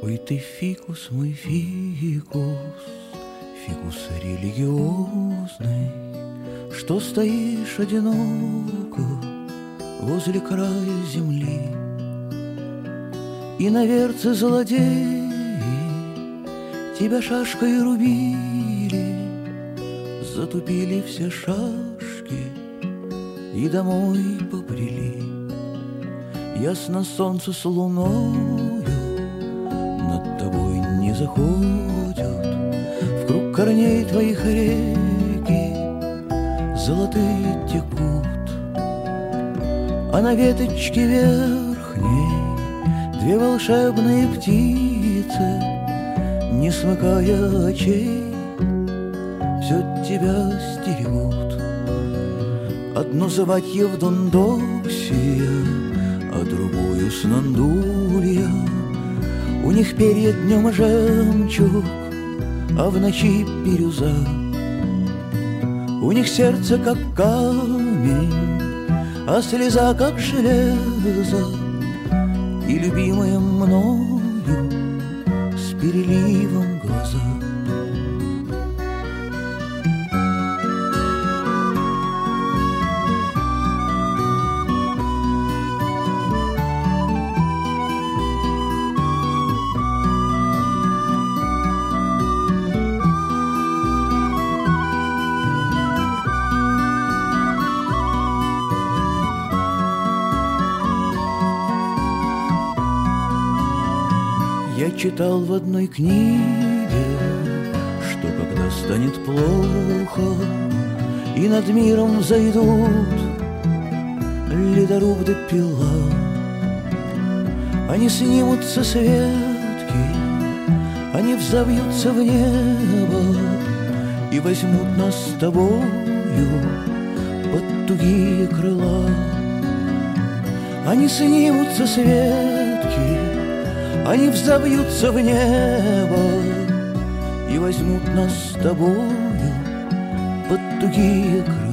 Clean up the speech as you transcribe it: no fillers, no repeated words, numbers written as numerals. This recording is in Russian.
Ой, ты фикус, мой фикус, фикус религиозный, что стоишь одиноко возле края земли. И на верце злодеи тебя шашкой рубили, затупили все шашки и домой побрели. Ясно солнце с луною над тобой не заходят, в круг корней твоих реки золотые текут, а на веточке верхней две волшебные птицы, не смыкая очей, все тебя стерегут. Одну звать Евдондоксия, а другую Снандулья. У них перья днем жемчуг, а в ночи бирюза. У них сердце как камень, а слеза как железо. И любимая мною с переливом глаза. Я читал в одной книге, что когда станет плохо и над миром взойдут ледоруб да пила, они снимутся с ветки, они взовьются в небо и возьмут нас с тобою под тугие крыла. Они снимутся с ветки, они взовьются в небо и возьмут нас с тобою под тугие крыла.